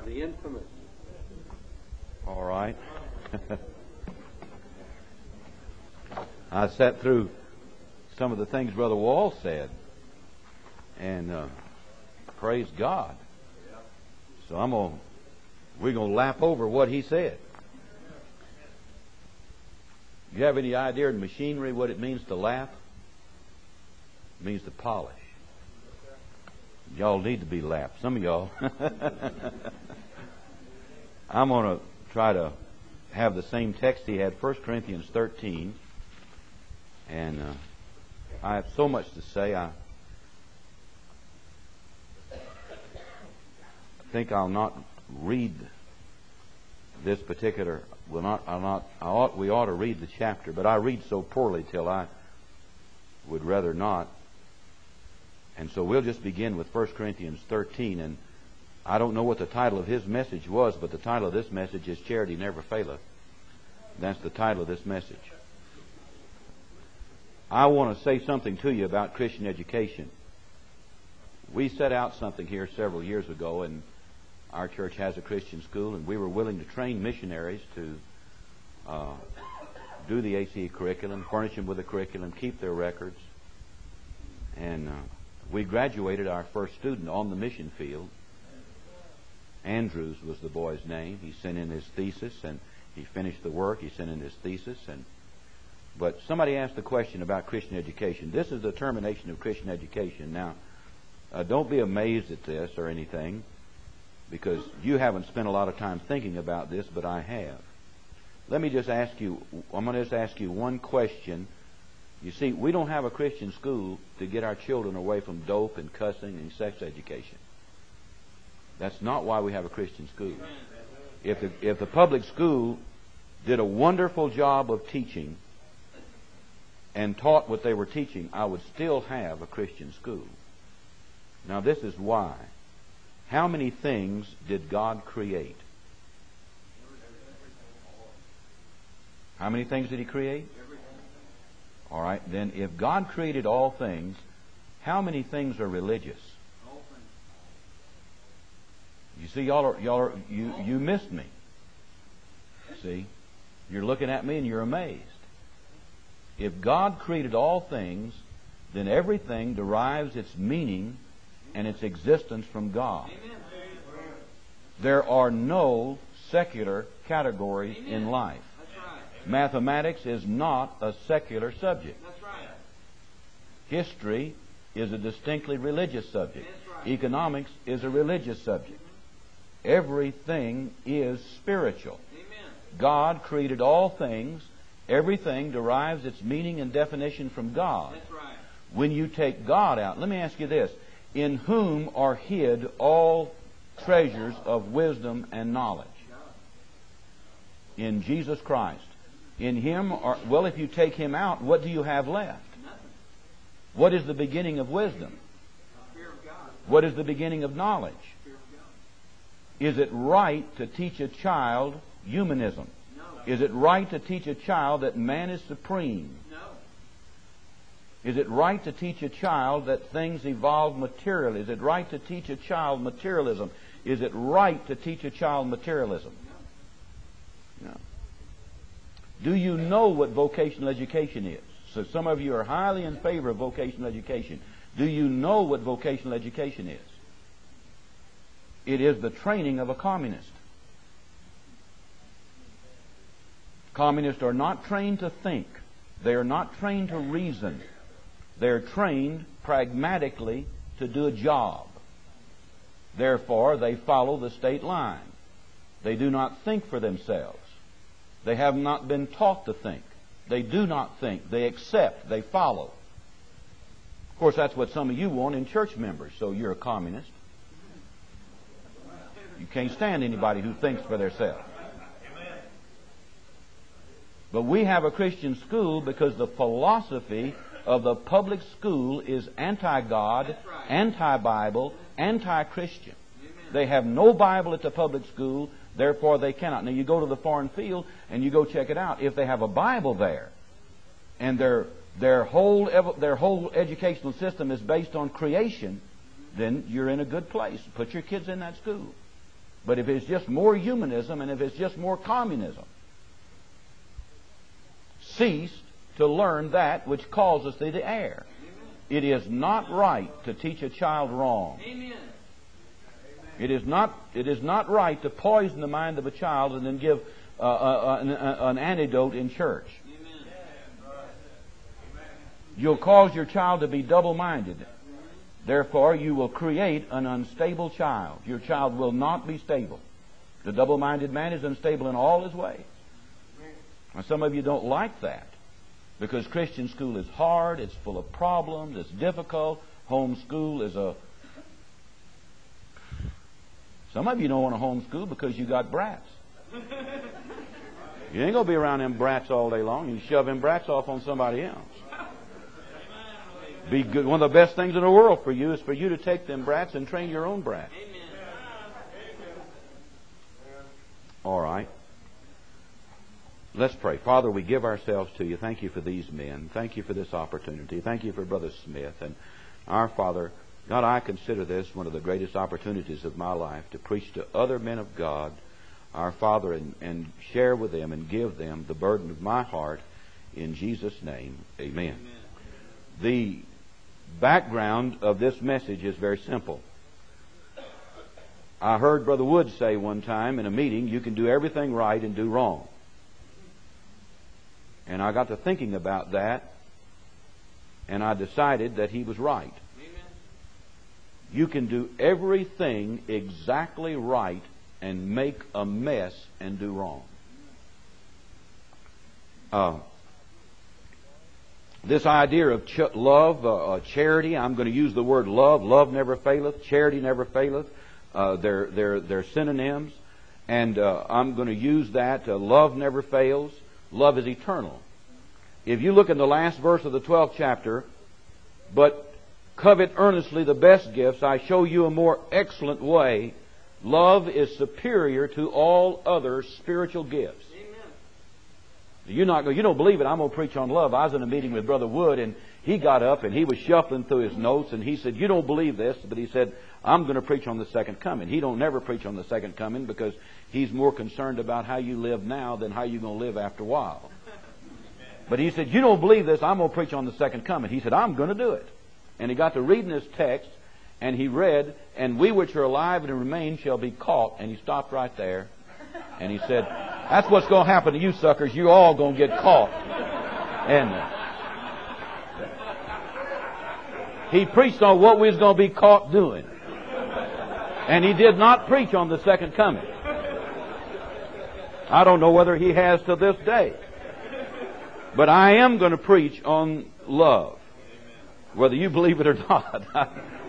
The infamous. All right. I sat through some of the things Brother Wall said, and praise God. So we're gonna lap over what he said. You have any idea in machinery what it means to lap? It means to polish. Y'all need to be lapped. Some of y'all. I'm going to try to have the same text he had, 1 Corinthians 13. And I have so much to say. I think I'll not read this particular. We ought to read the chapter, but I read so poorly till I would rather not. And so we'll just begin with 1 Corinthians 13. And I don't know what the title of his message was, but the title of this message is Charity Never Faileth. That's the title of this message. I want to say something to you about Christian education. We set out something here several years ago, and our church has a Christian school, and we were willing to train missionaries to do the ACE curriculum, furnish them with a curriculum, keep their records. And we graduated our first student on the mission field. Andrews was the boy's name. He sent in his thesis, and he finished the work. He sent in his thesis. But somebody asked the question about Christian education. This is the termination of Christian education. Now, don't be amazed at this or anything, because you haven't spent a lot of time thinking about this, but I have. Let me just ask you, I'm going to just ask you one question. You see, we don't have a Christian school to get our children away from dope and cussing and sex education. That's not why we have a Christian school. If the public school did a wonderful job of teaching and taught what they were teaching, I would still have a Christian school. Now, this is why. How many things did God create? How many things did He create? All right, then if God created all things, how many things are religious? You see, you missed me. See, you're looking at me and you're amazed. If God created all things, then everything derives its meaning and its existence from God. There are no secular categories in life. Mathematics is not a secular subject. History is a distinctly religious subject. Economics is a religious subject. Everything is spiritual. God created all things. Everything derives its meaning and definition from God. When you take God out, let me ask you this. In whom are hid all treasures of wisdom and knowledge? In Jesus Christ. In Him are, well, if you take Him out, what do you have left? What is the beginning of wisdom? What is the beginning of knowledge? Is it right to teach a child humanism? Is it right to teach a child that man is supreme? Is it right to teach a child that things evolve materially? Is it right to teach a child materialism? Is it right to teach a child materialism? No. Do you know what vocational education is? So some of you are highly in favor of vocational education. Do you know what vocational education is? It is the training of a communist. Communists are not trained to think. They are not trained to reason. They are trained pragmatically to do a job. Therefore, they follow the state line. They do not think for themselves. They have not been taught to think. They do not think. They accept. They follow. Of course, that's what some of you want in church members, so you're a communist. You can't stand anybody who thinks for themselves. But we have a Christian school because the philosophy of the public school is anti-God, anti-Bible, anti-Christian. They have no Bible at the public school, therefore they cannot. Now you go to the foreign field and you go check it out. If they have a Bible there, and their whole educational system is based on creation, then you're in a good place. Put your kids in that school. But if it's just more humanism and if it's just more communism, cease to learn that which causes thee to err. It is not right to teach a child wrong. It is not right to poison the mind of a child and then give an antidote in church. You'll cause your child to be double-minded. Therefore, you will create an unstable child. Your child will not be stable. The double-minded man is unstable in all his ways. Now, some of you don't like that because Christian school is hard, it's full of problems, it's difficult. Homeschool is a... Some of you don't want to homeschool because you got brats. You ain't going to be around them brats all day long. You shove them brats off on somebody else. Be good. One of the best things in the world for you is for you to take them brats and train your own brats. All right. Let's pray. Father, we give ourselves to you. Thank you for these men. Thank you for this opportunity. Thank you for Brother Smith. And our Father, God, I consider this one of the greatest opportunities of my life to preach to other men of God, our Father, and share with them and give them the burden of my heart. In Jesus' name, amen. The background of this message is very simple. I heard Brother Wood say one time in a meeting, you can do everything right and do wrong. And I got to thinking about that, and I decided that he was right. You can do everything exactly right and make a mess and do wrong. This idea of love, charity, I'm going to use the word love. Love never faileth. Charity never faileth. They're synonyms. And I'm going to use that. Love never fails. Love is eternal. If you look in the last verse of the 12th chapter, but covet earnestly the best gifts, I show you a more excellent way. Love is superior to all other spiritual gifts. You don't believe it. I'm going to preach on love. I was in a meeting with Brother Wood, and he got up and he was shuffling through his notes, and he said, you don't believe this, but he said, I'm going to preach on the second coming. He don't never preach on the second coming because he's more concerned about how you live now than how you're going to live after a while. But he said, you don't believe this, I'm going to preach on the second coming. He said, I'm going to do it. And he got to reading his text, and he read, and we which are alive and remain shall be caught. And he stopped right there. And he said, that's what's going to happen to you suckers. You're all going to get caught. And he preached on what we was going to be caught doing. And he did not preach on the second coming. I don't know whether he has to this day. But I am going to preach on love, whether you believe it or not.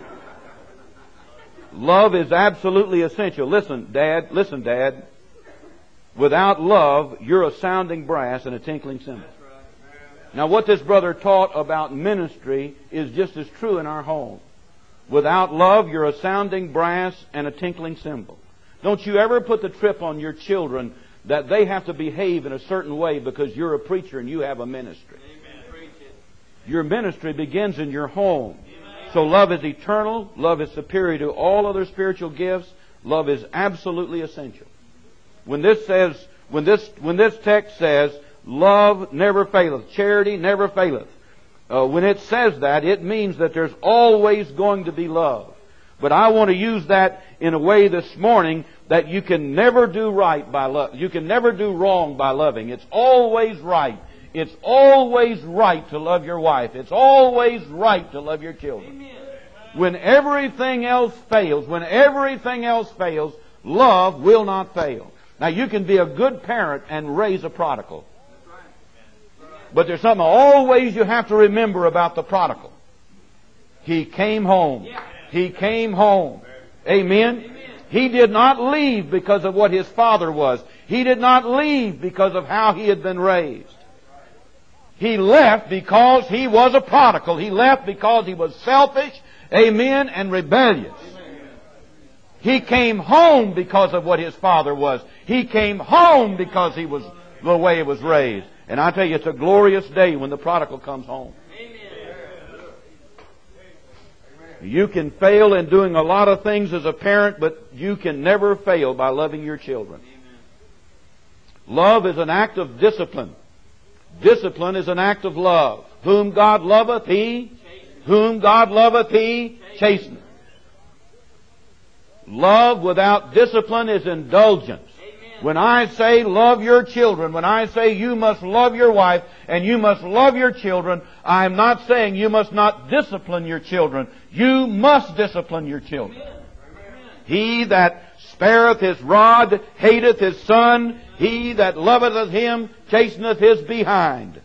Love is absolutely essential. Listen, Dad. Without love, you're a sounding brass and a tinkling cymbal. Now, what this brother taught about ministry is just as true in our home. Without love, you're a sounding brass and a tinkling cymbal. Don't you ever put the trip on your children that they have to behave in a certain way because you're a preacher and you have a ministry. Amen. Your ministry begins in your home. Amen. So love is eternal. Love is superior to all other spiritual gifts. Love is absolutely essential. When this text says, love never faileth, charity never faileth, when it says that, it means that there's always going to be love. But I want to use that in a way this morning that you can never do right by love. You can never do wrong by loving. It's always right. It's always right to love your wife. It's always right to love your children. Amen. When everything else fails, love will not fail. Now, you can be a good parent and raise a prodigal. But there's something always you have to remember about the prodigal. He came home. He came home. Amen? He did not leave because of what his father was. He did not leave because of how he had been raised. He left because he was a prodigal. He left because he was selfish, amen, and rebellious. He came home because of what his father was. He came home because he was the way he was raised. And I tell you, it's a glorious day when the prodigal comes home. You can fail in doing a lot of things as a parent, but you can never fail by loving your children. Love is an act of discipline. Discipline is an act of love. Whom God loveth, He chasteneth. Love without discipline is indulgence. When I say love your children, when I say you must love your wife and you must love your children, I am not saying you must not discipline your children. You must discipline your children. He that spareth his rod hateth his son. He that loveth him chasteneth his behind.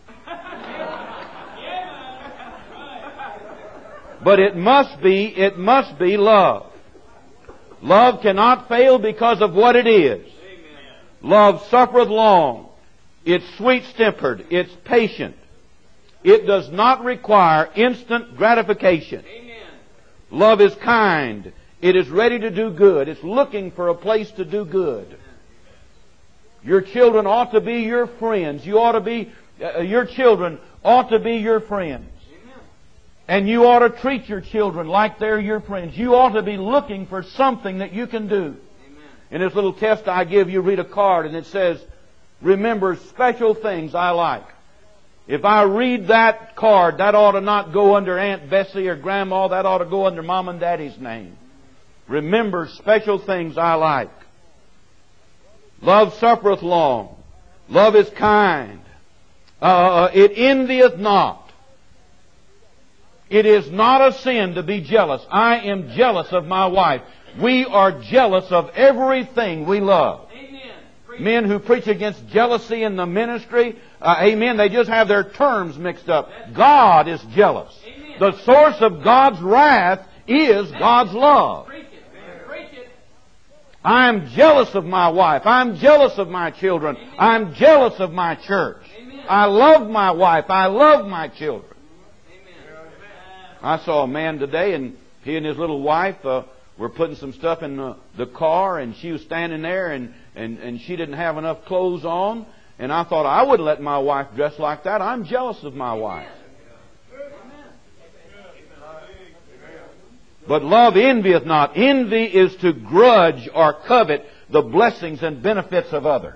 But it must be love. Love cannot fail because of what it is. Love suffereth long. It's sweet-tempered. It's patient. It does not require instant gratification. Love is kind. It is ready to do good. It's looking for a place to do good. Your children ought to be your friends. Your children ought to be your friends. And you ought to treat your children like they're your friends. You ought to be looking for something that you can do. In this little test I give you, read a card and it says, remember special things I like. If I read that card, that ought to not go under Aunt Bessie or Grandma. That ought to go under Mom and Daddy's name. Remember special things I like. Love suffereth long. Love is kind. It envieth not. It is not a sin to be jealous. I am jealous of my wife. We are jealous of everything we love. Men who preach against jealousy in the ministry, amen, they just have their terms mixed up. God is jealous. The source of God's wrath is God's love. I'm jealous of my wife. I'm jealous of my children. I'm jealous of my church. I love my wife. I love my children. I saw a man today, and he and his little wife were putting some stuff in the car, and she was standing there, and she didn't have enough clothes on. And I thought, I wouldn't let my wife dress like that. I'm jealous of my wife. But love envieth not. Envy is to grudge or covet the blessings and benefits of others.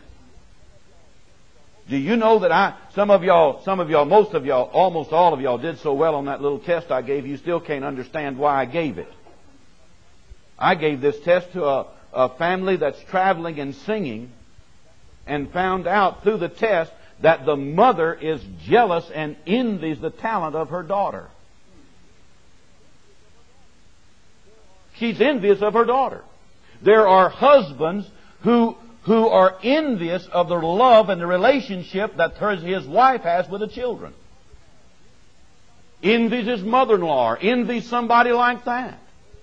Do you know that some of y'all, most of y'all, almost all of y'all did so well on that little test I gave you, still can't understand why I gave it. I gave this test to a family that's traveling and singing, and found out through the test that the mother is jealous and envies the talent of her daughter. She's envious of her daughter. There are husbands who are envious of the love and the relationship that his wife has with the children. Envies his mother-in-law, envies somebody like that.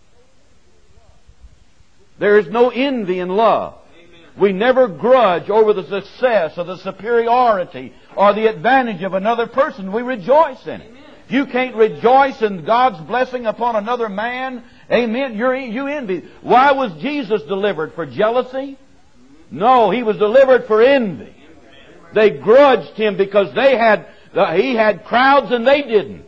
There is no envy in love. We never grudge over the success or the superiority or the advantage of another person. We rejoice in it. You can't rejoice in God's blessing upon another man. Amen. You envy. Why was Jesus delivered? For jealousy? No, He was delivered for envy. They grudged Him because He had crowds and they didn't.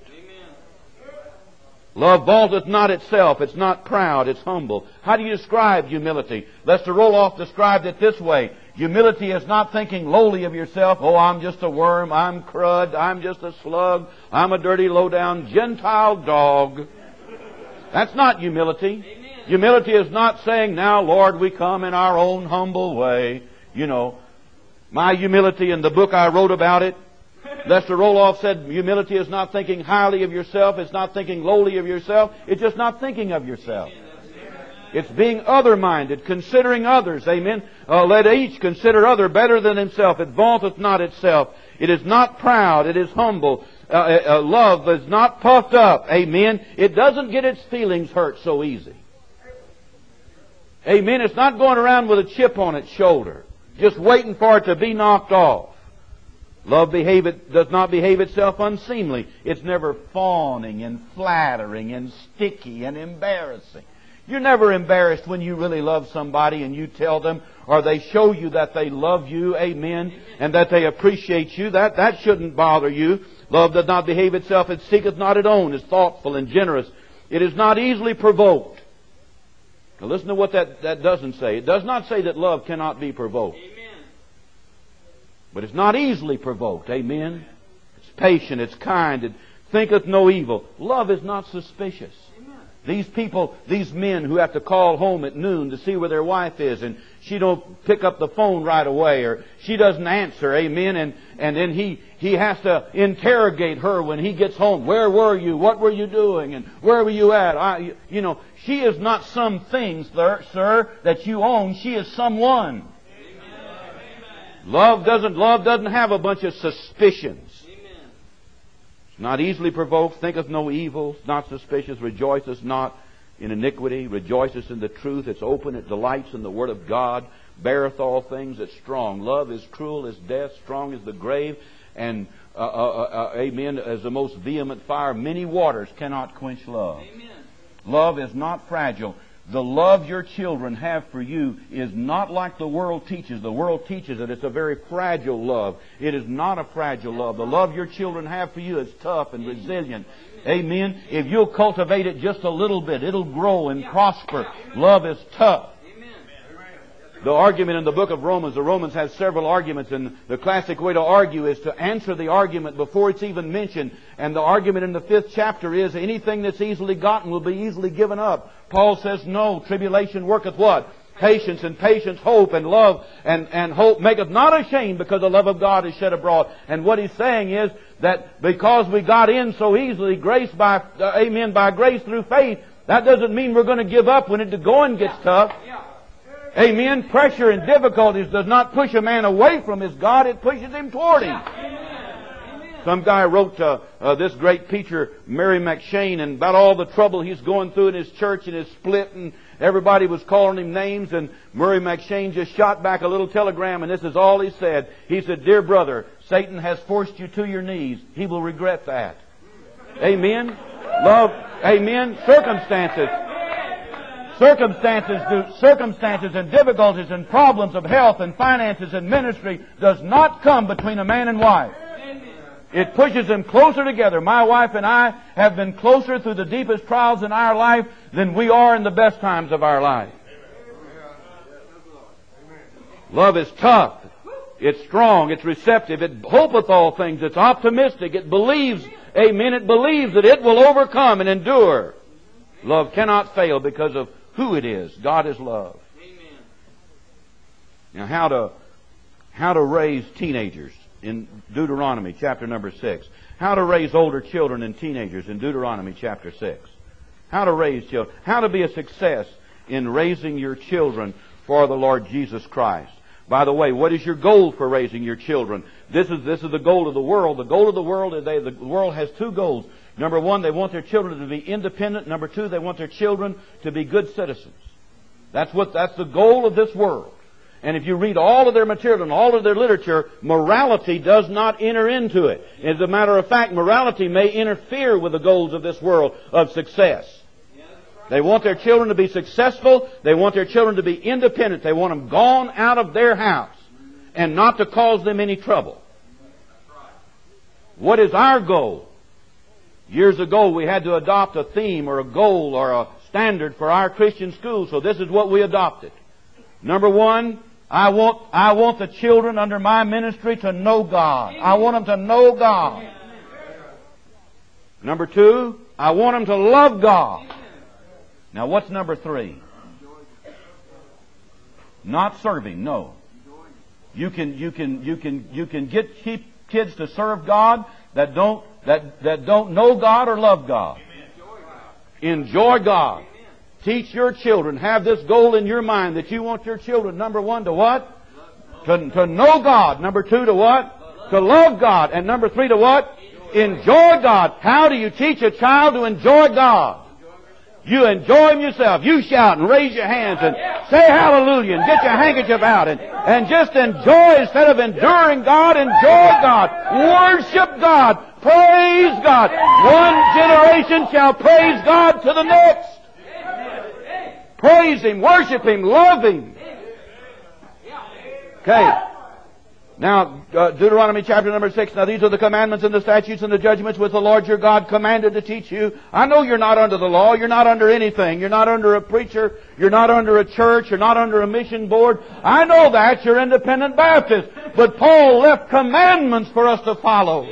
Love vaunteth not itself. It's not proud. It's humble. How do you describe humility? Lester Roloff described it this way. Humility is not thinking lowly of yourself. Oh, I'm just a worm. I'm crud. I'm just a slug. I'm a dirty, low-down Gentile dog. That's not humility. Humility is not saying, now, Lord, we come in our own humble way. You know, my humility in the book I wrote about it, Lester Roloff said humility is not thinking highly of yourself. It's not thinking lowly of yourself. It's just not thinking of yourself. It's being other-minded, considering others. Amen. Let each consider other better than himself. It vaunteth not itself. It is not proud. It is humble. Love is not puffed up. Amen. It doesn't get its feelings hurt so easy. Amen. It's not going around with a chip on its shoulder, just waiting for it to be knocked off. Love does not behave itself unseemly. It's never fawning and flattering and sticky and embarrassing. You're never embarrassed when you really love somebody and you tell them, or they show you that they love you, amen, and that they appreciate you. That shouldn't bother you. Love does not behave itself. It seeketh not its own. Is thoughtful and generous. It is not easily provoked. Now listen to what that doesn't say. It does not say that love cannot be provoked. Amen. But it's not easily provoked. Amen. It's patient. It's kind. It thinketh no evil. Love is not suspicious. These people, these men who have to call home at noon to see where their wife is, and she don't pick up the phone right away, or she doesn't answer, amen, and then he has to interrogate her when he gets home. Where were you? What were you doing? And where were you at? She is not some thing, sir, that you own. She is someone. Love doesn't have a bunch of suspicions. Not easily provoked, thinketh no evil, not suspicious, rejoiceth not in iniquity, rejoiceth in the truth, it's open, it delights in the Word of God, beareth all things, it's strong. Love is cruel as death, strong as the grave, and, amen, as the most vehement fire. Many waters cannot quench love. Amen. Love is not fragile. The love your children have for you is not like the world teaches. The world teaches that it's a very fragile love. It is not a fragile love. The love your children have for you is tough and resilient. Amen. If you'll cultivate it just a little bit, it'll grow and prosper. Love is tough. The argument in the book of Romans, the Romans have several arguments, and the classic way to argue is to answer the argument before it's even mentioned. And the argument in the 5th chapter is anything that's easily gotten will be easily given up. Paul says, no, tribulation worketh what? Patience, and patience hope, and love and hope maketh not ashamed, because the love of God is shed abroad. And what he's saying is that because we got in so easily, grace by grace through faith, that doesn't mean we're going to give up when the going gets tough. Amen. Pressure and difficulties does not push a man away from his God. It pushes him toward Him. Some guy wrote this great preacher, Murray McCheyne, and about all the trouble he's going through in his church and his split, and everybody was calling him names, and Murray McCheyne just shot back a little telegram, and this is all he said. He said, "Dear brother, Satan has forced you to your knees. He will regret that." Amen. Love. Amen. Circumstances and difficulties and problems of health and finances and ministry does not come between a man and wife. It pushes them closer together. My wife and I have been closer through the deepest trials in our life than we are in the best times of our life. Love is tough. It's strong. It's receptive. It hopeth all things. It's optimistic. It believes, amen, it believes that it will overcome and endure. Love cannot fail because of who it is. God is love. Amen. Now, how to raise teenagers in Deuteronomy chapter number 6. How to raise older children and teenagers in Deuteronomy chapter 6. How to raise children. How to be a success in raising your children for the Lord Jesus Christ. By the way, what is your goal for raising your children? This is the goal of the world. The goal of the world is the world has two goals. Number one, they want their children to be independent. Number two, they want their children to be good citizens. That's the goal of this world. And if you read all of their material and all of their literature, morality does not enter into it. As a matter of fact, morality may interfere with the goals of this world of success. They want their children to be successful. They want their children to be independent. They want them gone out of their house and not to cause them any trouble. What is our goal? Years ago, we had to adopt a theme or a goal or a standard for our Christian school, so this is what we adopted. Number one, I want the children under my ministry to know God. I want them to know God. Number two, I want them to love God. Now, what's number three? Not serving. No. You can keep kids to serve God that don't know God or love God. Enjoy God. Teach your children. Have this goal in your mind that you want your children, number one, to what? To know God. Number two, to what? To love God. And number three, to what? Enjoy God. How do you teach a child to enjoy God? You enjoy Him yourself. You shout and raise your hands and say hallelujah and get your handkerchief out and just enjoy instead of enduring God. Enjoy God. Worship God. Praise God. One generation shall praise God to the next. Praise Him, worship Him, love Him. Okay. Now, Deuteronomy chapter number 6. Now these are the commandments and the statutes and the judgments which the Lord your God commanded to teach you. I know you're not under the law. You're not under anything. You're not under a preacher. You're not under a church. You're not under a mission board. I know that. You're independent Baptist. But Paul left commandments for us to follow.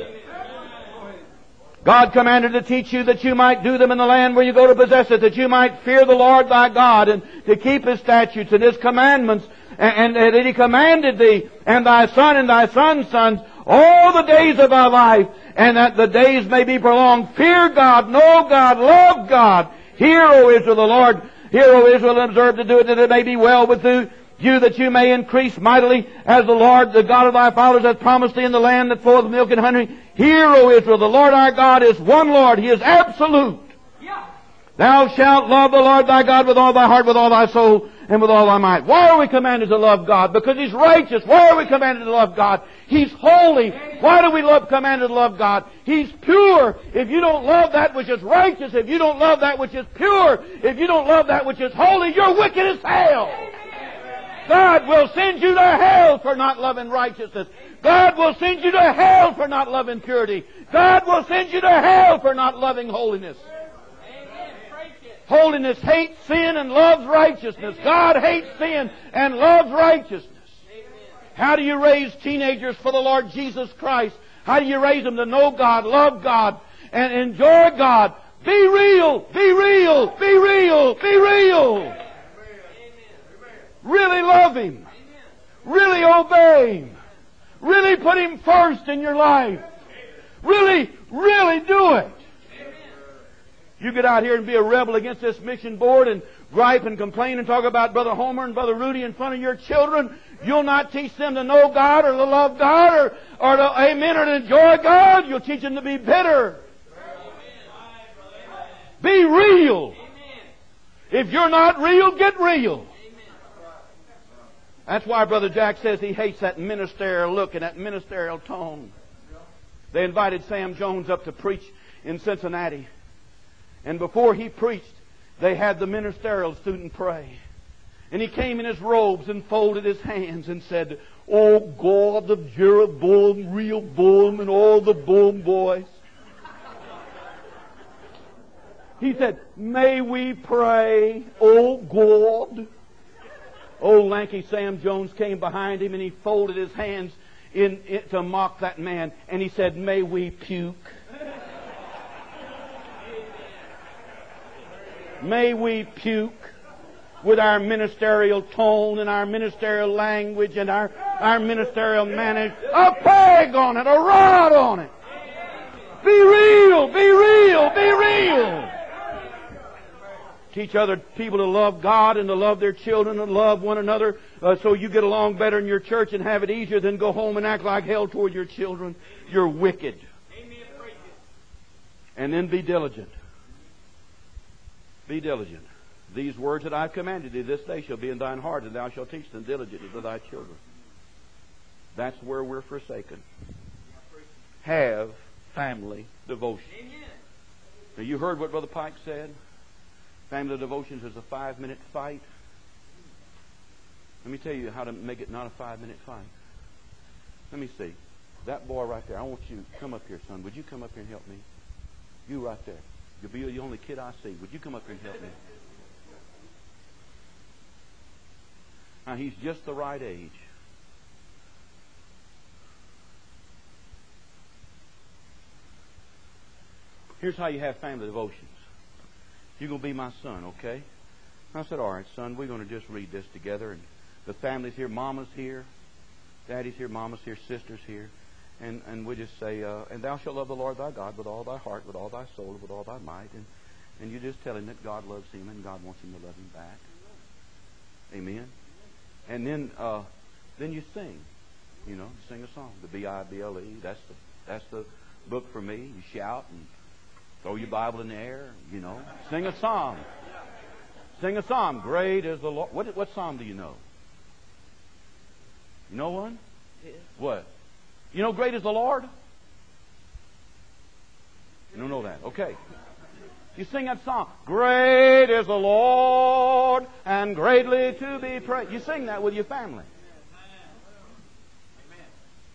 God commanded to teach you that you might do them in the land where you go to possess it, that you might fear the Lord thy God, and to keep His statutes and His commandments, and that He commanded thee, and thy son and thy son's sons, all the days of thy life, and that the days may be prolonged. Fear God, know God, love God. Hear, O Israel, the Lord. Hear, O Israel, and observe to do it, that it may be well with you, that you may increase mightily, as the Lord, the God of thy fathers, hath promised thee in the land that floweth milk and honey. Hear, O Israel, the Lord our God is one Lord. He is absolute. Yeah. Thou shalt love the Lord thy God with all thy heart, with all thy soul, and with all thy might. Why are we commanded to love God? Because He's righteous. Why are we commanded to love God? He's holy. Why do we commanded to love God? He's pure. If you don't love that which is righteous, if you don't love that which is pure, if you don't love that which is holy, you're wicked as hell. God will send you to hell for not loving righteousness. God will send you to hell for not loving purity. God will send you to hell for not loving holiness. Holiness hates sin and loves righteousness. God hates sin and loves righteousness. How do you raise teenagers for the Lord Jesus Christ? How do you raise them to know God, love God, and enjoy God? Be real, be real, be real, be real. Really love Him. Really obey Him. Really put Him first in your life. Really, really do it. You get out here and be a rebel against this mission board and gripe and complain and talk about Brother Homer and Brother Rudy in front of your children. You'll not teach them to know God or to love God or to amen or to enjoy God. You'll teach them to be bitter. Be real. If you're not real, get real. That's why Brother Jack says he hates that ministerial look and that ministerial tone. They invited Sam Jones up to preach in Cincinnati. And before he preached, they had the ministerial student pray. And he came in his robes and folded his hands and said, "O God of Jeroboam, Rehoboam, and all the Boam boys." He said, "May we pray, O God." Old lanky Sam Jones came behind him and he folded his hands to mock that man. And he said, "May we puke." May we puke with our ministerial tone and our ministerial language and our ministerial manners. A peg on it, a rod on it. Be real, be real, be real. Teach other people to love God and to love their children and love one another so you get along better in your church and have it easier than go home and act like hell toward your children. You're wicked. And then be diligent. Be diligent. These words that I've commanded thee this day shall be in thine heart, and thou shalt teach them diligently to thy children. That's where we're forsaken. Have family devotion. Now you heard what Brother Pike said. Family devotions is a 5-minute fight. Let me tell you how to make it not a 5-minute fight. Let me see. That boy right there, I want you to come up here, son. Would you come up here and help me? You right there. You'll be the only kid I see. Would you come up here and help me? Now, he's just the right age. Here's how you have family devotions. You're going to be my son, okay? I said, all right, son, we're going to just read this together. And the family's here. Mama's here. Daddy's here. Mama's here. Sister's here. And we just say, and thou shalt love the Lord thy God with all thy heart, with all thy soul, and with all thy might. And you just tell him that God loves him and God wants him to love him back. Amen. And then you sing. You know, sing a song. The Bible. That's the book for me. You shout and throw your Bible in the air. You know, sing a psalm. Sing a psalm. Great is the Lord. What psalm do you know? You know one? Yeah. What? You know, great is the Lord? You don't know that. Okay. You sing that song. Great is the Lord and greatly to be praised. You sing that with your family.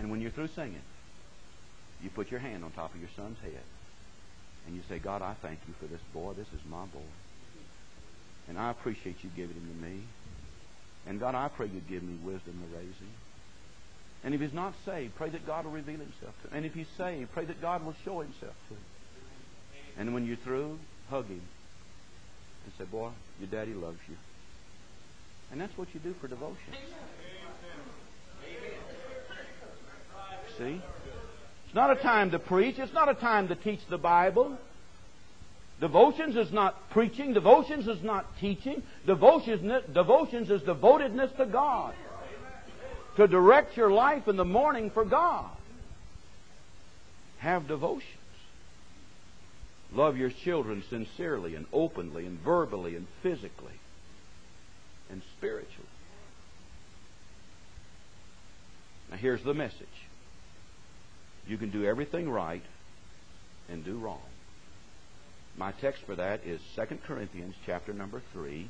And when you're through singing, you put your hand on top of your son's head. And you say, God, I thank you for this boy. This is my boy. And I appreciate you giving him to me. And God, I pray you'd give me wisdom to raise him. And if he's not saved, pray that God will reveal himself to him. And if he's saved, pray that God will show himself to him. And when you're through, hug him. And say, boy, your daddy loves you. And that's what you do for devotion. See? It's not a time to preach. It's not a time to teach the Bible. Devotions is not preaching. Devotions is not teaching. Devotions is devotedness to God. To direct your life in the morning for God. Have devotions. Love your children sincerely and openly and verbally and physically and spiritually. Now here's the message. You can do everything right and do wrong. My text for that is 2 Corinthians chapter number 3.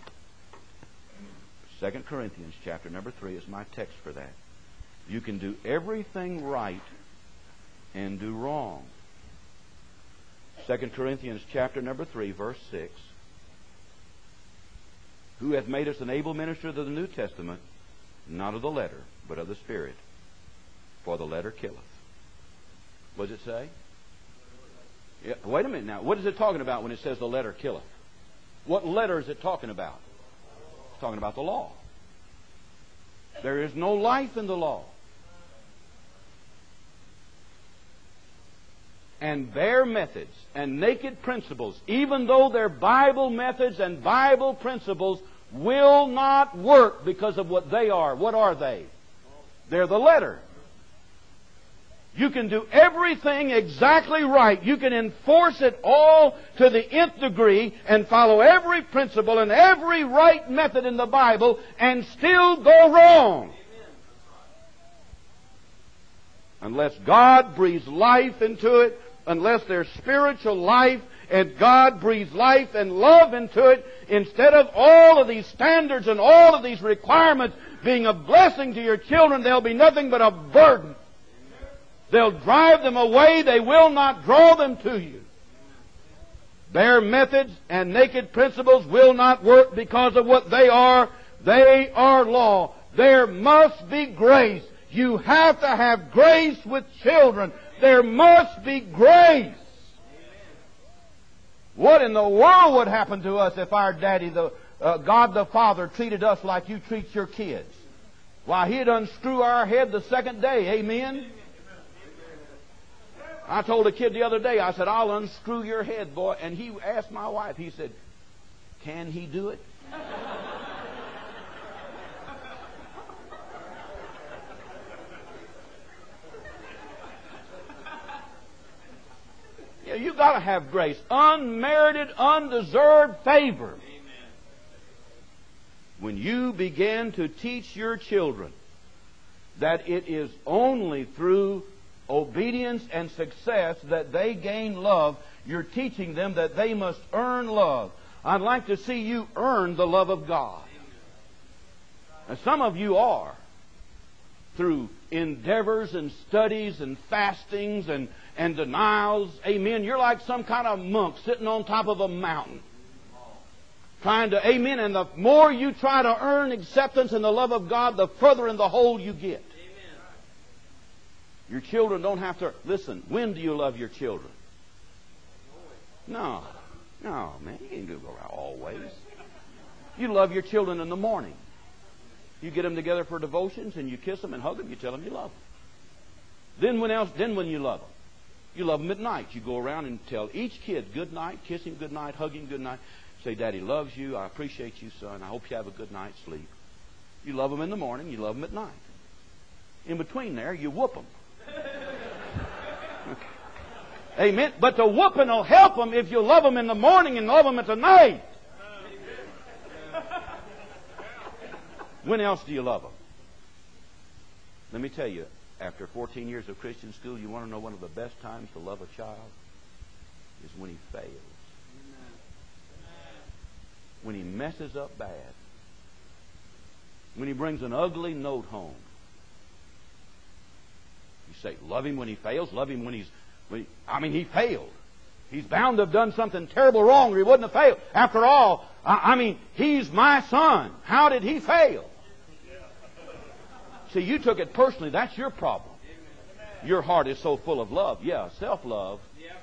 2 Corinthians chapter number 3 is my text for that. You can do everything right and do wrong. 2 Corinthians chapter number 3, verse 6. Who hath made us an able minister of the New Testament, not of the letter, but of the Spirit. For the letter killeth. What does it say? Yeah, wait a minute now. What is it talking about when it says the letter killeth? What letter is it talking about? It's talking about the law. There is no life in the law. And bare methods and naked principles, even though they're Bible methods and Bible principles, will not work because of what they are. What are they? They're the letter. You can do everything exactly right. You can enforce it all to the nth degree and follow every principle and every right method in the Bible and still go wrong. Unless God breathes life into it, unless there's spiritual life and God breathes life and love into it, instead of all of these standards and all of these requirements being a blessing to your children, there'll be nothing but a burden. They'll drive them away. They will not draw them to you. Bare methods and naked principles will not work because of what they are. They are law. There must be grace. You have to have grace with children. There must be grace. What in the world would happen to us if our daddy, God the Father, treated us like you treat your kids? Why, He'd unscrew our head the second day. Amen? I told a kid the other day, I said, I'll unscrew your head, boy. And he asked my wife, he said, can he do it? Yeah, you've got to have grace. Unmerited, undeserved favor. Amen. When you begin to teach your children that it is only through obedience and success that they gain love, you're teaching them that they must earn love. I'd like to see you earn the love of God. And some of you are, through endeavors and studies and fastings and denials. Amen. You're like some kind of monk sitting on top of a mountain. Trying to, amen. And the more you try to earn acceptance and the love of God, the further in the hole you get. Your children don't have to... Listen, when do you love your children? No, man. You can't do it always. You love your children in the morning. You get them together for devotions and you kiss them and hug them. You tell them you love them. Then when you love them? You love them at night. You go around and tell each kid good night, kiss him good night, hug him good night. Say, Daddy loves you. I appreciate you, son. I hope you have a good night's sleep. You love them in the morning. You love them at night. In between there, you whoop them. Amen. But the whooping will help them if you love them in the morning and love them at the night. When else do you love them? Let me tell you, after 14 years of Christian school, you want to know one of the best times to love a child? Is when he fails. When he messes up bad. When he brings an ugly note home. You say, love him when he fails, love him when he failed. He's bound to have done something terrible wrong or he wouldn't have failed. After all, he's my son. How did he fail? See, you took it personally. That's your problem. Your heart is so full of love. Yeah, self-love.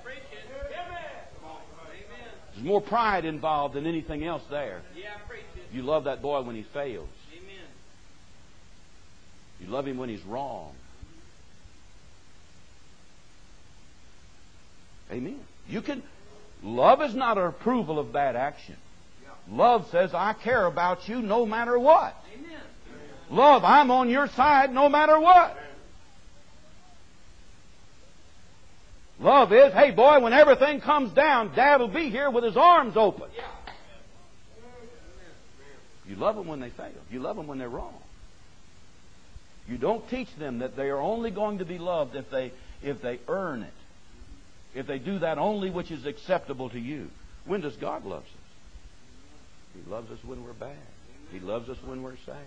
There's more pride involved than anything else there. You love that boy when he fails. You love him when he's wrong. Amen. Love is not an approval of bad action. Love says, I care about you no matter what. Love, I'm on your side no matter what. Love is, hey boy, when everything comes down, Dad will be here with his arms open. You love them when they fail. You love them when they're wrong. You don't teach them that they are only going to be loved if they earn it. If they do that only which is acceptable to you. When does God love us? He loves us when we're bad. He loves us when we're sad.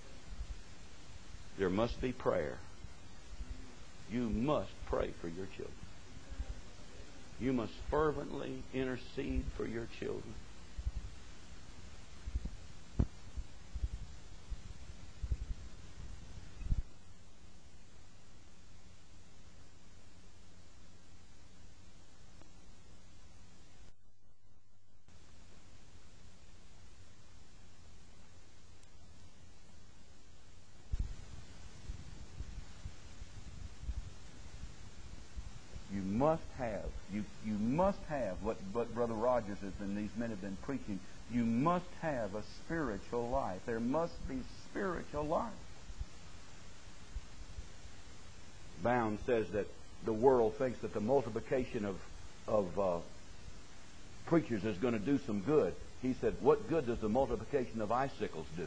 There must be prayer. You must pray for your children. You must fervently intercede for your children. You must have what Brother Rogers and these men have been preaching. You must have a spiritual life. There must be spiritual life. Bound says that the world thinks that the multiplication of preachers is going to do some good. He said, what good does the multiplication of icicles do?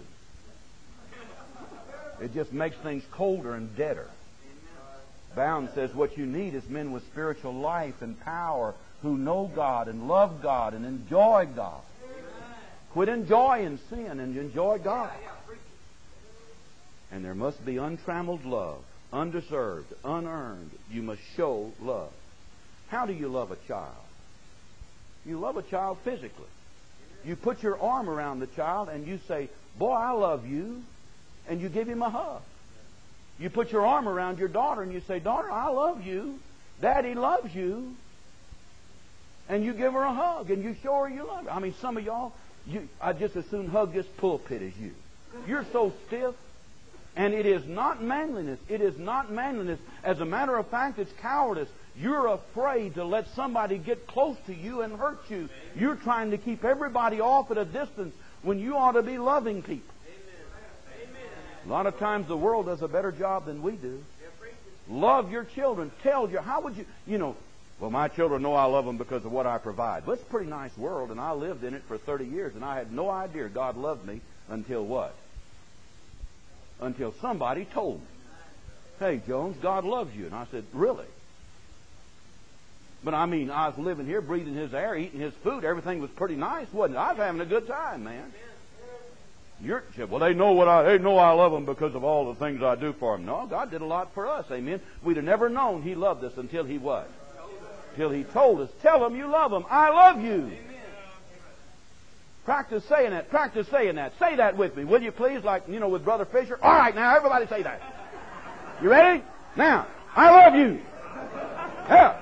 It just makes things colder and deader. Bound says what you need is men with spiritual life and power who know God and love God and enjoy God. Quit enjoying sin and enjoy God. And there must be untrammeled love, undeserved, unearned. You must show love. How do you love a child? You love a child physically. You put your arm around the child and you say, boy, I love you. And you give him a hug. You put your arm around your daughter and you say, daughter, I love you. Daddy loves you. And you give her a hug and you show her you love her. I mean, some of y'all, I'd just as soon hug this pulpit as you. You're so stiff. And it is not manliness. It is not manliness. As a matter of fact, it's cowardice. You're afraid to let somebody get close to you and hurt you. You're trying to keep everybody off at a distance when you ought to be loving people. A lot of times the world does a better job than we do. Love your children. Tell you, how would you, well, my children know I love them because of what I provide. Well, it's a pretty nice world, and I lived in it for 30 years, and I had no idea God loved me until what? Until somebody told me, hey, Jones, God loves you. And I said, really? But I mean, I was living here, breathing His air, eating His food. Everything was pretty nice, wasn't it? I was having a good time, man. Well, they know I love them because of all the things I do for them. No, God did a lot for us, amen. We'd have never known He loved us until He what? Till He told us. Tell them you love them. I love you. Amen. Practice saying that. Practice saying that. Say that with me, will you please? Like, with Brother Fisher. All right, now everybody say that. You ready? Now, I love you. Yeah.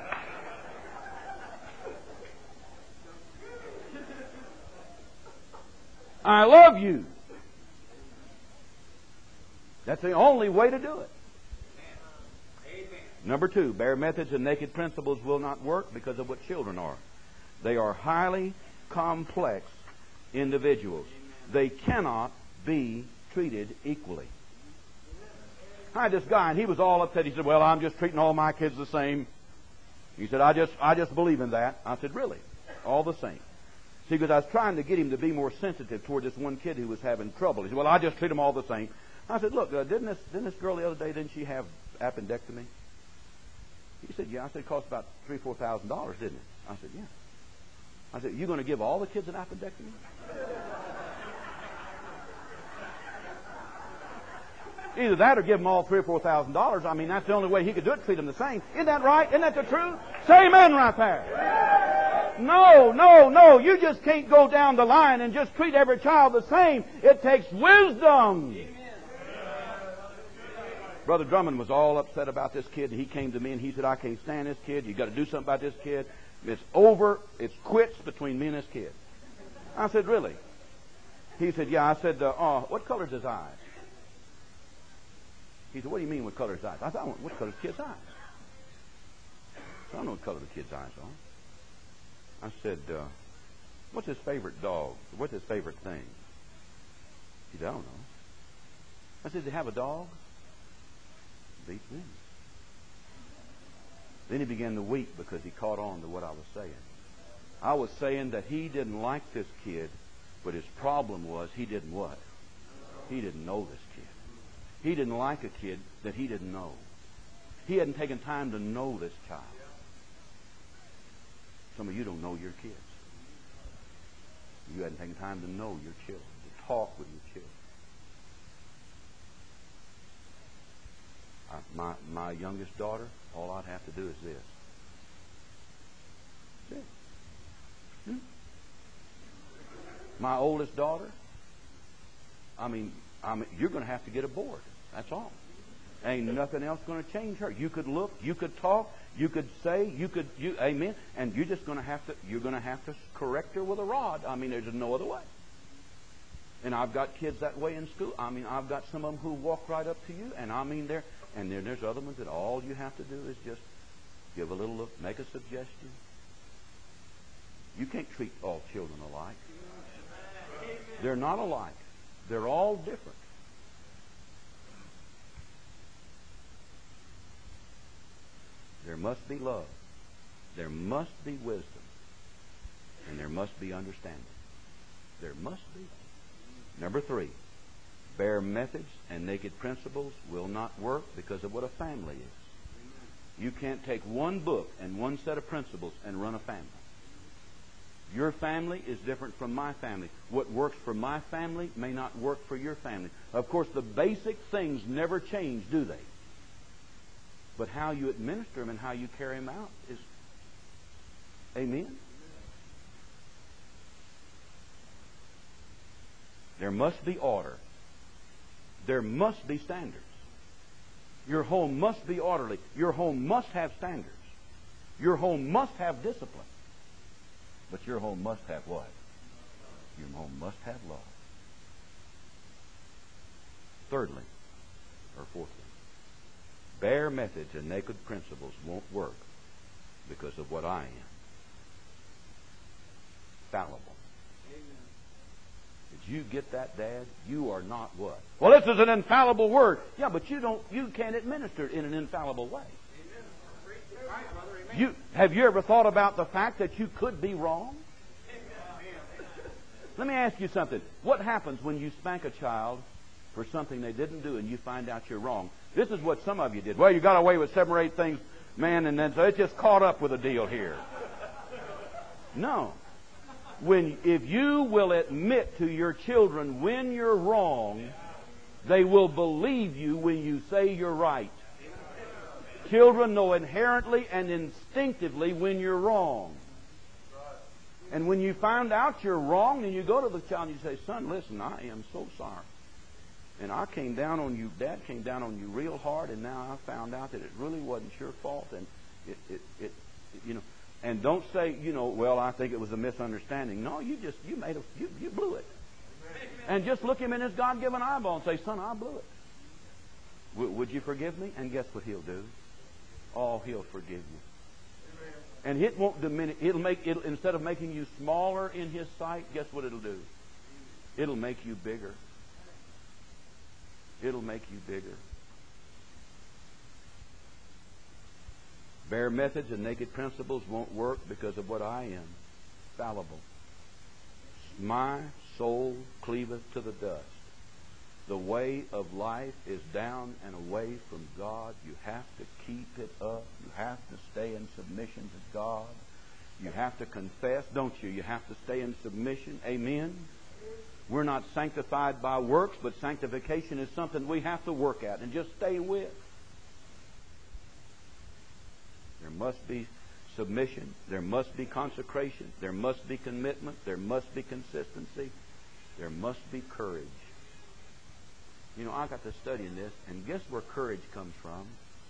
I love you. That's the only way to do it. Amen. Number 2, bare methods and naked principles will not work because of what children are. They are highly complex individuals. They cannot be treated equally. I had this guy, and he was all upset. He said, well, I'm just treating all my kids the same. He said, I just believe in that. I said, really? All the same. See, because I was trying to get him to be more sensitive toward this one kid who was having trouble. He said, well, I just treat them all the same. I said, look, didn't this girl the other day, didn't she have appendectomy? He said, yeah. I said, it cost about $3,000 to $4,000, didn't it? I said, yeah. I said, you going to give all the kids an appendectomy? Either that or give them all $3,000 or $4,000. I mean, that's the only way he could do it, treat them the same. Isn't that right? Isn't that the truth? Say amen right there. No, no, no. You just can't go down the line and just treat every child the same. It takes wisdom. Brother Drummond was all upset about this kid. He came to me and he said, I can't stand this kid. You've got to do something about this kid. It's over. It's quits between me and this kid. I said, really? He said, yeah. I said, what color's his eyes? He said, what do you mean what color's his eyes? I said, what color's the kid's eyes? I don't know what color the kid's eyes are. I said, what's his favorite dog? What's his favorite thing? He said, I don't know. I said, does he have a dog? Beats me. Then he began to weep because he caught on to what I was saying. I was saying that he didn't like this kid, but his problem was he didn't what? He didn't know this kid. He didn't like a kid that he didn't know. He hadn't taken time to know this child. Some of you don't know your kids. You hadn't taken time to know your children, to talk with your children. My youngest daughter, all I'd have to do is this. That's it. My oldest daughter, I mean, you're going to have to get aboard. That's all. Ain't nothing else going to change her. You could look, you could talk, you could say, amen. And you're just going to have to correct her with a rod. I mean, there's no other way. And I've got kids that way in school. I mean, I've got some of them who walk right up to you, and I mean, there's other ones that all you have to do is just give a little look, make a suggestion. You can't treat all children alike. They're not alike. They're all different. There must be love. There must be wisdom. And there must be understanding. There must be. Number 3, bare methods and naked principles will not work because of what a family is. You can't take one book and one set of principles and run a family. Your family is different from my family. What works for my family may not work for your family. Of course, the basic things never change, do they? But how you administer them and how you carry them out is... Amen? There must be order. There must be standards. Your home must be orderly. Your home must have standards. Your home must have discipline. But your home must have what? Your home must have love. Thirdly, or fourthly, bare methods and naked principles won't work because of what I am. Fallible. Did you get that, Dad? You are not what? Well, this is an infallible word. Yeah, but you can't administer it in an infallible way. Have you ever thought about the fact that you could be wrong? Let me ask you something. What happens when you spank a child for something they didn't do and you find out you're wrong? This is what some of you did. Well, you got away with 7 or 8 things, man, and then so it just caught up with a deal here. No. If you will admit to your children when you're wrong, they will believe you when you say you're right. Children know inherently and instinctively when you're wrong. And when you find out you're wrong, and you go to the child and you say, son, listen, I am so sorry. And I came down on you, Dad came down on you real hard, and now I found out that it really wasn't your fault. And and don't say, well, I think it was a misunderstanding. No, you blew it. And just look him in his God-given eyeball and say, son, I blew it. Would you forgive me? And guess what he'll do? Oh, he'll forgive you. And it won't diminish. Instead of making you smaller in his sight, guess what it'll do? It'll make you bigger. It'll make you bigger. Bare methods and naked principles won't work because of what I am. Fallible. My soul cleaveth to the dust. The way of life is down and away from God. You have to keep it up. You have to stay in submission to God. You have to confess, don't you? You have to stay in submission. Amen? We're not sanctified by works, but sanctification is something we have to work at and just stay with. There must be submission. There must be consecration. There must be commitment. There must be consistency. There must be courage. You know, I got to studying this, and guess where courage comes from?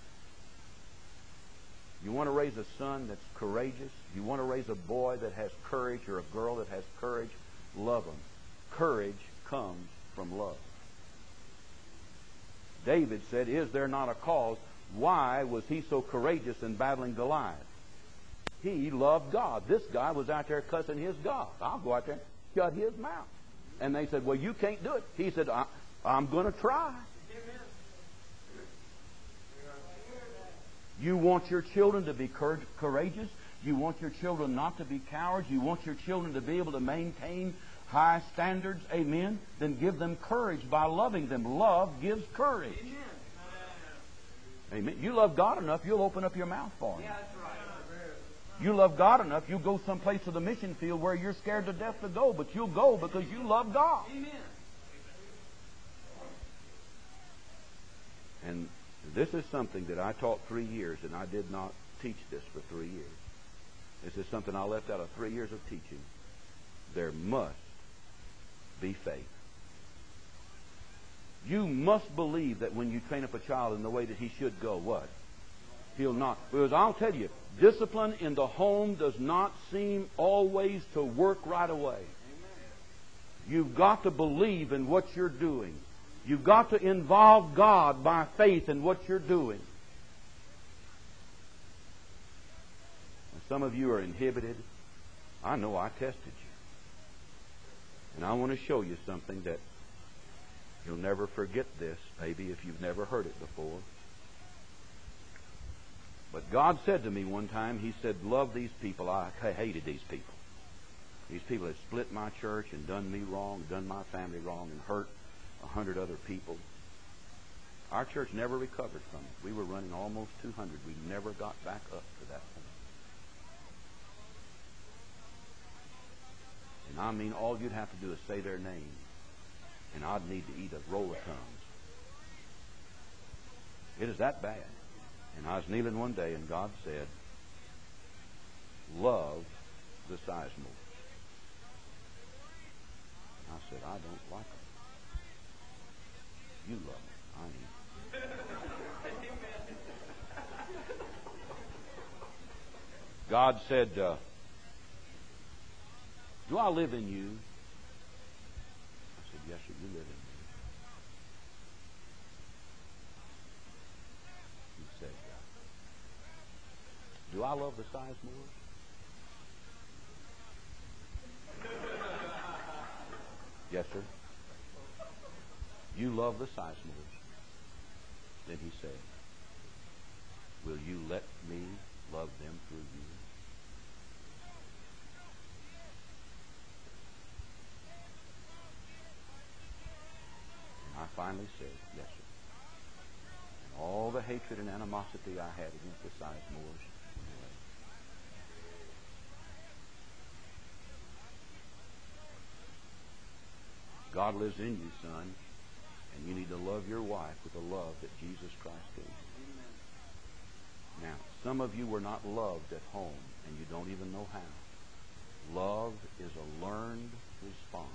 You want to raise a son that's courageous? You want to raise a boy that has courage or a girl that has courage? Love them. Courage comes from love. David said, "Is there not a cause? Why was he so courageous in battling Goliath?" He loved God. This guy was out there cussing his God. I'll go out there and shut his mouth. And they said, "Well, you can't do it." He said, I'm going to try. You want your children to be courageous? You want your children not to be cowards? You want your children to be able to maintain high standards? Amen. Then give them courage by loving them. Love gives courage. Amen. You love God enough, you'll open up your mouth for Him. You love God enough, you'll go someplace to the mission field where you're scared to death to go, but you'll go because you love God. And this is something that I taught 3 years, and I did not teach this for 3 years. This is something I left out of 3 years of teaching. There must be faith. You must believe that when you train up a child in the way that he should go, what? He'll not. Because I'll tell you, discipline in the home does not seem always to work right away. You've got to believe in what you're doing. You've got to involve God by faith in what you're doing. And some of you are inhibited. I know I tested you. And I want to show you something that you'll never forget this, maybe, if you've never heard it before. But God said to me one time, He said, "Love these people." I hated these people. These people had split my church and done me wrong, done my family wrong, and hurt 100 other people. Our church never recovered from it. We were running almost 200. We never got back up to that point. And I mean, all you'd have to do is say their name, and I'd need to eat a roll of tongues. It is that bad. And I was kneeling one day, and God said, "Love the Sizemores." I said, "I don't like them." "You love them." God said, "Do I live in you?" I said, "Yes, sir, you live in me." He said, "Do I love the Sizemores?" "Yes, sir." "You love the Sizemores." Then he said, "Will you let me love them through you?" And I finally said, "Yes, sir." And all the hatred and animosity I had against the Sizemores went away. God lives in you, son, and you need to love your wife with the love that Jesus Christ gave you. Now, some of you were not loved at home, and you don't even know how. Love is a learned response.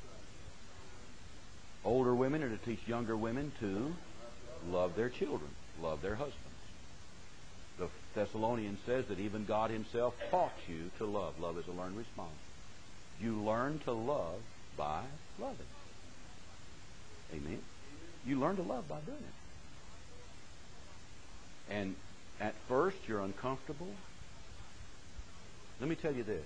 Older women are to teach younger women to love their children, love their husbands. The Thessalonians says that even God Himself taught you to love. Love is a learned response. You learn to love by loving. Amen. You learn to love by doing it. And at first you're uncomfortable. Let me tell you this.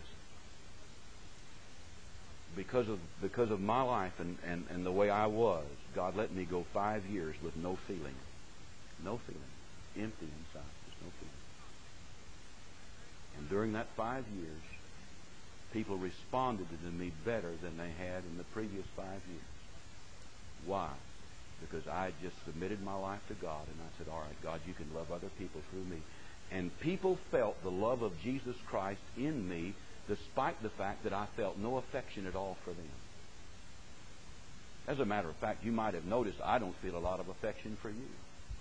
Because of my life and the way I was, God let me go 5 years with no feeling. No feeling. Empty inside. Just no feeling. And during that 5 years, people responded to me better than they had in the previous 5 years. Why? Because I just submitted my life to God, and I said, "All right, God, you can love other people through me." And people felt the love of Jesus Christ in me, despite the fact that I felt no affection at all for them. As a matter of fact, you might have noticed I don't feel a lot of affection for you.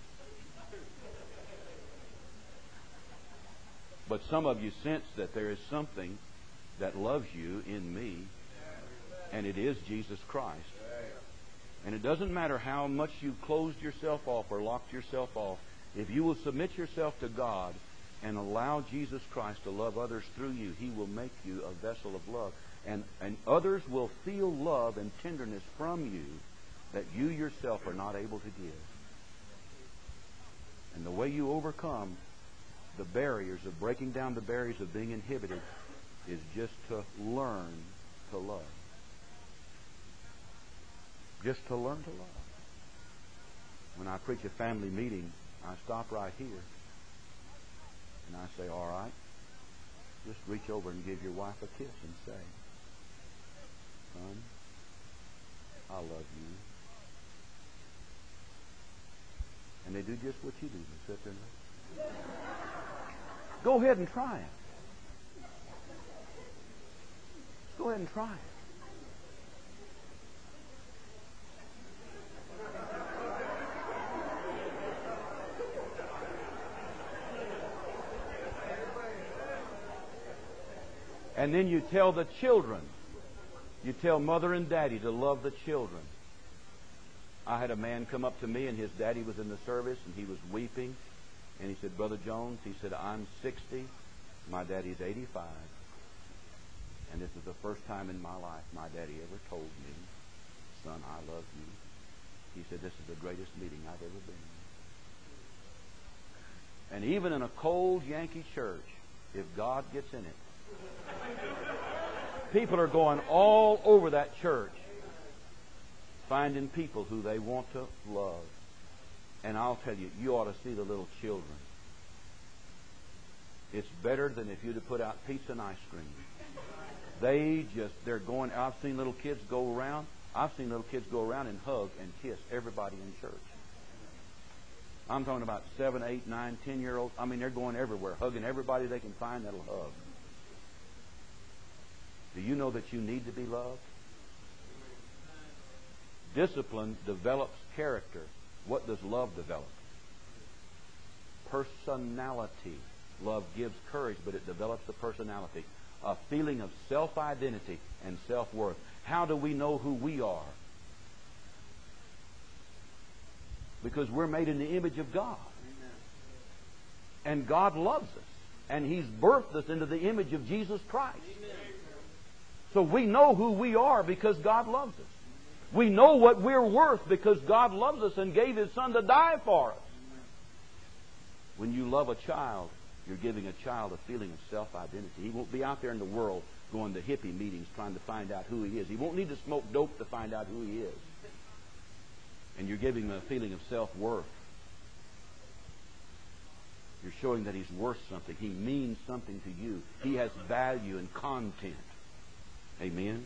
But some of you sense that there is something that loves you in me, and it is Jesus Christ. And it doesn't matter how much you've closed yourself off or locked yourself off. If you will submit yourself to God and allow Jesus Christ to love others through you, He will make you a vessel of love. And others will feel love and tenderness from you that you yourself are not able to give. And the way you overcome the barriers of breaking down the barriers of being inhibited is just to learn to love. Just to learn to love. When I preach a family meeting, I stop right here and I say, all right, just reach over and give your wife a kiss and say, son, I love you. And they do just what you do. They sit there and go ahead and try it. Go ahead and try it. And then you tell the children, you tell mother and daddy to love the children. I had a man come up to me, and his daddy was in the service, and he was weeping. And he said, Brother Jones, he said, I'm 60, my daddy's 85. And this is the first time in my life my daddy ever told me, son, I love you. He said, this is the greatest meeting I've ever been in. And even in a cold Yankee church, if God gets in it, people are going all over that church finding people who they want to love. And I'll tell you, you ought to see the little children. It's better than if you'd have put out pizza and ice cream. They're going, I've seen little kids go around. I've seen little kids go around and hug and kiss everybody in church. I'm talking about 7, 8, 9, 10-year-olds. I mean, they're going everywhere, hugging everybody they can find that'll hug. Do you know that you need to be loved? Discipline develops character. What does love develop? Personality. Love gives courage, but it develops the personality. A feeling of self-identity and self-worth. How do we know who we are? Because we're made in the image of God. And God loves us. And He's birthed us into the image of Jesus Christ. So we know who we are because God loves us. We know what we're worth because God loves us and gave His Son to die for us. When you love a child, you're giving a child a feeling of self-identity. He won't be out there in the world going to hippie meetings trying to find out who he is. He won't need to smoke dope to find out who he is. And you're giving him a feeling of self-worth. You're showing that he's worth something. He means something to you. He has value and content. Amen?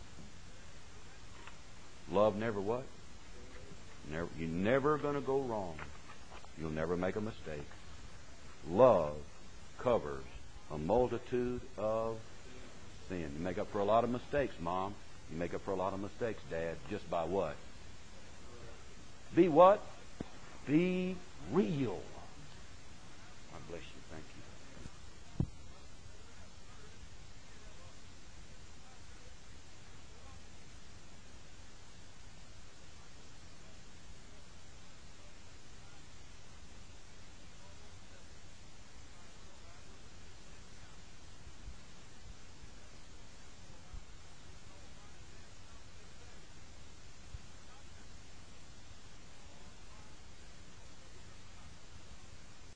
Love never what? You're never going to go wrong. You'll never make a mistake. Love covers a multitude of sin. You make up for a lot of mistakes, Mom. You make up for a lot of mistakes, Dad, just by what? Be what? Be real.